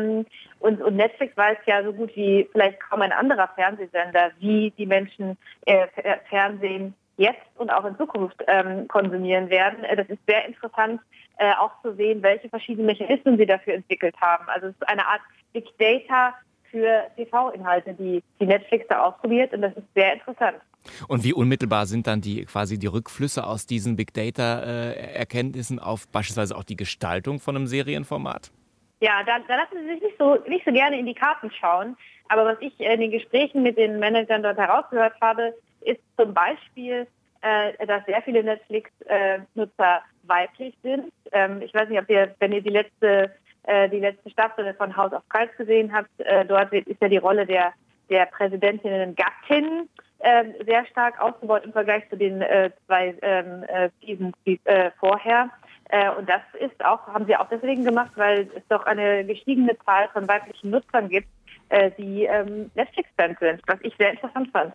Und Netflix weiß ja so gut wie vielleicht kaum ein anderer Fernsehsender, wie die Menschen Fernsehen jetzt und auch in Zukunft konsumieren werden. Das ist sehr interessant, auch zu sehen, welche verschiedenen Mechanismen sie dafür entwickelt haben. Also es ist eine Art Big Data für TV-Inhalte, die Netflix da ausprobiert, und das ist sehr interessant. Und wie unmittelbar sind dann die Rückflüsse aus diesen Big Data-Erkenntnissen auf beispielsweise auch die Gestaltung von einem Serienformat? Ja, da lassen Sie sich nicht so gerne in die Karten schauen. Aber was ich in den Gesprächen mit den Managern dort herausgehört habe, ist zum Beispiel, dass sehr viele Netflix-Nutzer weiblich sind. Ich weiß nicht, wenn ihr die letzte Staffel von House of Cards gesehen habt, dort ist ja die Rolle der Präsidentinnen Gattin sehr stark ausgebaut im Vergleich zu den zwei Seasons vorher. Und das haben sie auch deswegen gemacht, weil es doch eine gestiegene Zahl von weiblichen Nutzern gibt, die Netflix-Fans sind, was ich sehr interessant fand.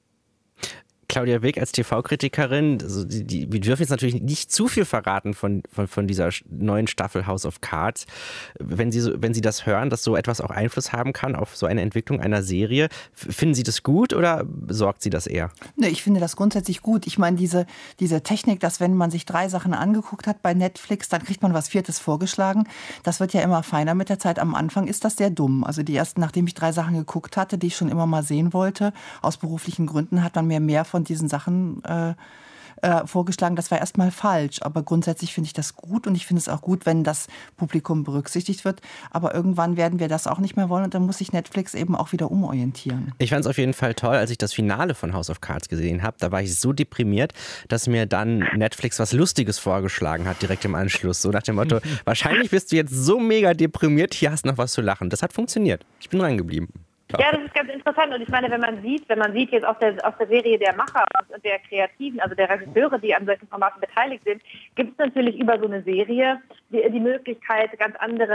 Claudia Wick als TV-Kritikerin, also wir dürfen jetzt natürlich nicht zu viel verraten von dieser neuen Staffel House of Cards. Wenn Sie das hören, dass so etwas auch Einfluss haben kann auf so eine Entwicklung einer Serie, finden Sie das gut oder besorgt Sie das eher? Nee, ich finde das grundsätzlich gut. Ich meine, diese Technik, dass wenn man sich 3 Sachen angeguckt hat bei Netflix, dann kriegt man was 4. vorgeschlagen. Das wird ja immer feiner mit der Zeit. Am Anfang ist das sehr dumm. Also die ersten, nachdem ich 3 Sachen geguckt hatte, die ich schon immer mal sehen wollte, aus beruflichen Gründen, hat man mir mehr von diesen Sachen vorgeschlagen. Das war erstmal falsch, aber grundsätzlich finde ich das gut und ich finde es auch gut, wenn das Publikum berücksichtigt wird. Aber irgendwann werden wir das auch nicht mehr wollen und dann muss sich Netflix eben auch wieder umorientieren. Ich fand es auf jeden Fall toll, als ich das Finale von House of Cards gesehen habe. Da war ich so deprimiert, dass mir dann Netflix was Lustiges vorgeschlagen hat, direkt im Anschluss. So nach dem Motto, wahrscheinlich bist du jetzt so mega deprimiert, hier hast du noch was zu lachen. Das hat funktioniert. Ich bin reingeblieben. Ja, das ist ganz interessant. Und ich meine, wenn man sieht jetzt aus der Serie der Macher und der Kreativen, also der Regisseure, die an solchen Formaten beteiligt sind, gibt es natürlich über so eine Serie die Möglichkeit, ganz andere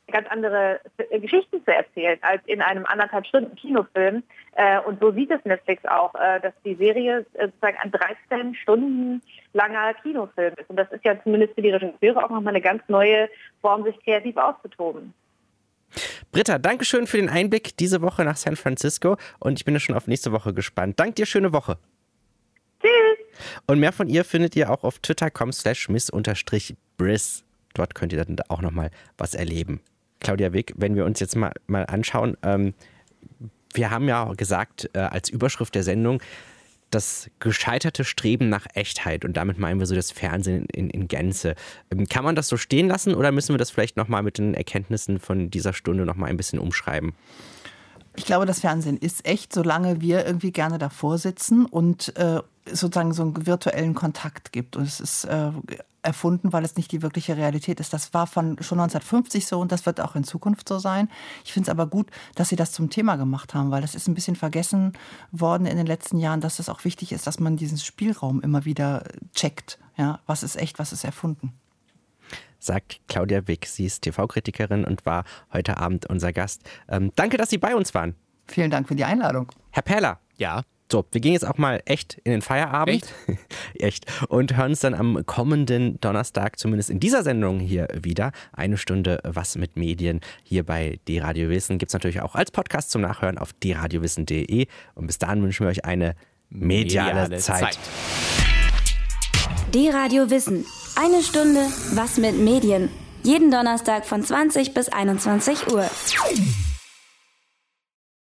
ganz andere Geschichten zu erzählen als in einem 1,5 Stunden Kinofilm. Und so sieht es Netflix auch, dass die Serie sozusagen ein 13 Stunden langer Kinofilm ist. Und das ist ja zumindest für die Regisseure auch nochmal eine ganz neue Form, sich kreativ auszutoben. Britta, danke schön für den Einblick diese Woche nach San Francisco und ich bin ja schon auf nächste Woche gespannt. Dank dir, schöne Woche. Tschüss. Und mehr von ihr findet ihr auch auf twitter.com/miss_briss. Dort könnt ihr dann auch nochmal was erleben. Claudia Wick, wenn wir uns jetzt mal anschauen, wir haben ja gesagt, als Überschrift der Sendung, das gescheiterte Streben nach Echtheit und damit meinen wir so das Fernsehen in Gänze. Kann man das so stehen lassen oder müssen wir das vielleicht nochmal mit den Erkenntnissen von dieser Stunde nochmal ein bisschen umschreiben? Ich glaube, das Fernsehen ist echt, solange wir irgendwie gerne davor sitzen und sozusagen so einen virtuellen Kontakt gibt. Und es ist erfunden, weil es nicht die wirkliche Realität ist. Das war schon 1950 so und das wird auch in Zukunft so sein. Ich finde es aber gut, dass Sie das zum Thema gemacht haben, weil das ist ein bisschen vergessen worden in den letzten Jahren, dass es auch wichtig ist, dass man diesen Spielraum immer wieder checkt. Ja, was ist echt, was ist erfunden? Sagt Claudia Wick. Sie ist TV-Kritikerin und war heute Abend unser Gast. Danke, dass Sie bei uns waren. Vielen Dank für die Einladung. Herr Perler. Ja. So, wir gehen jetzt auch mal echt in den Feierabend. Echt? Echt. Und hören uns dann am kommenden Donnerstag, zumindest in dieser Sendung hier wieder. 1 Stunde Was mit Medien hier bei D-Radio Wissen. Gibt es natürlich auch als Podcast zum Nachhören auf dradiowissen.de. Und bis dahin wünschen wir euch eine mediale Zeit. D-Radio Wissen. 1 Stunde Was mit Medien. Jeden Donnerstag von 20 bis 21 Uhr.